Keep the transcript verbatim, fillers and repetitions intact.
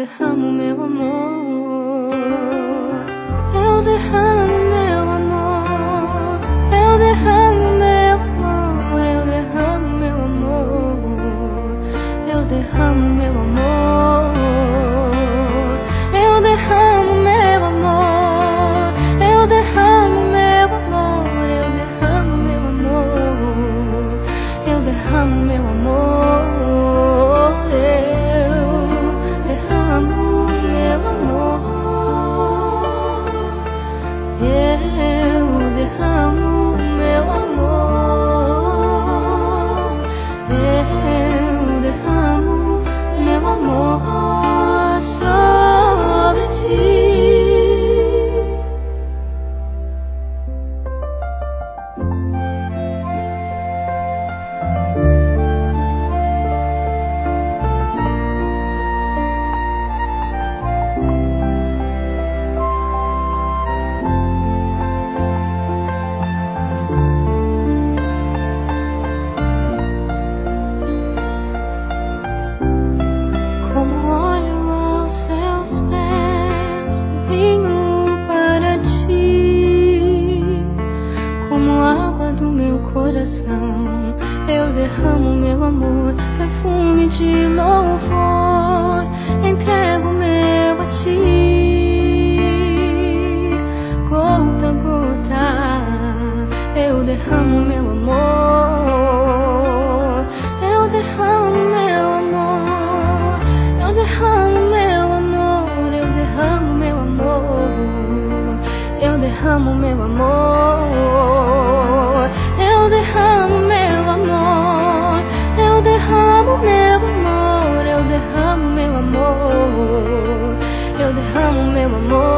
derramo meu amor, eu derramo meu amor, eu derramo meu amor, eu derramo meu amor, eu derramo meu amor, eu derramo meu amor, eu derramo meu amor, eu derramo meu amor, eu derramo meu amor. Eu derramo meu amor, perfume de louvor, entrego meu a ti, gota a gota. Eu derramo meu amor, eu derramo meu amor, eu derramo meu amor, eu derramo meu amor, eu derramo meu amor, eu derramo meu amor, eu derramo meu amor, eu derramo meu amor, eu derramo meu amor.